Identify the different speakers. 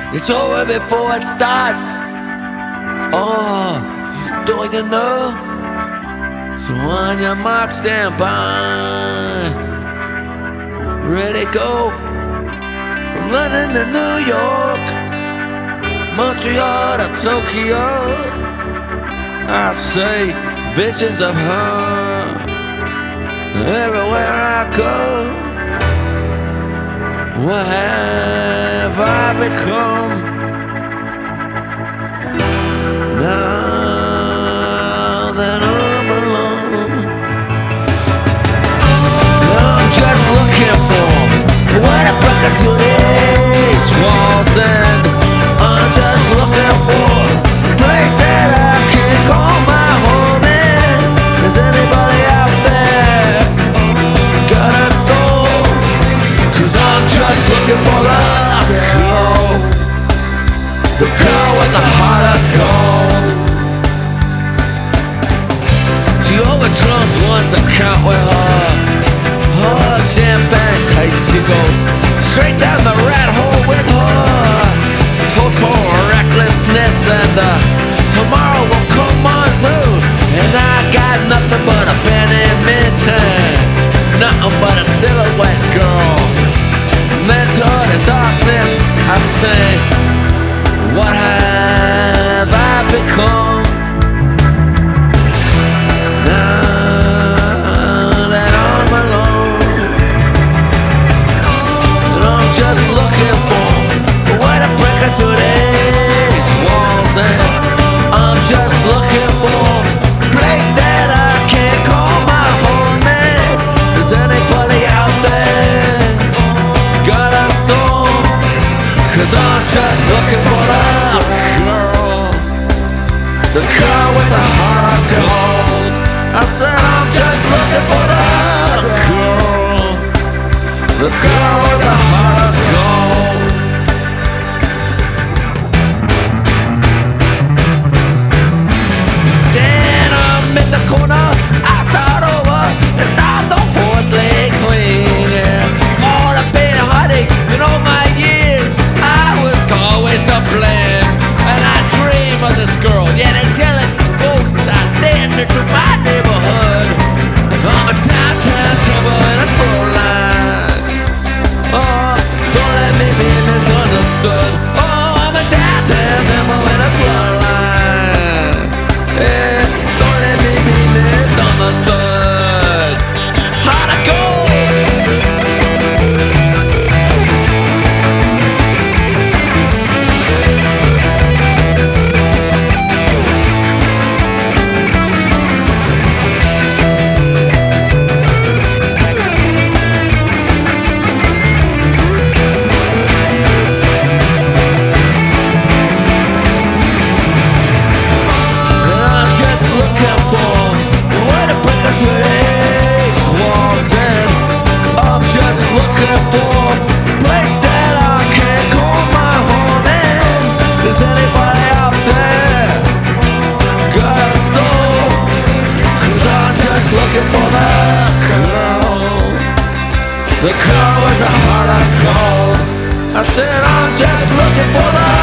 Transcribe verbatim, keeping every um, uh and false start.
Speaker 1: It's over before it starts. Oh, don't you know? So on your mark, stand by. Ready, go. From London to New York, Montreal to Tokyo, I see visions of her everywhere I go. What have I become now that I'm alone? I'm just looking for what I break into these walls, and I'm just looking for a place that I can call my home in. Is anybody out there got a soul? Cause I'm just looking for the girl, the girl with the heart of gold. She overturns one's account with her Oh, champagne taste, she goes straight down the rat hole with her total recklessness, and uh, tomorrow will come on through, and I got nothing but a badminton, nothing but a silhouette girl, mentored in darkness. I say, what have I become now? Just looking for a way to break through these walls, and I'm just looking for a place that I can call my home in. Is anybody out there got a soul? Cause I'm just looking for the girl, the girl with the heart of gold. I said I'm just looking for the girl, the girl with the heart of gold. Then I'm in the corner, I start over and start the horse leg clean. Yeah. All the pain and heartache in all my years, I was always to blame. And I dream of this girl, yet angelic ghost, I dancing through my neighborhood. I'm a downtown trouble in a slow line. Oh, don't let me be misunderstood. Oh, I'm a downtown devil in a slow line. Yeah, don't let me be misunderstood. How'd I go? Looking for a place that I can call my home in. Is anybody out there got a soul? Cause I'm just looking for the girl, the girl with the heart of gold. I said I'm just looking for the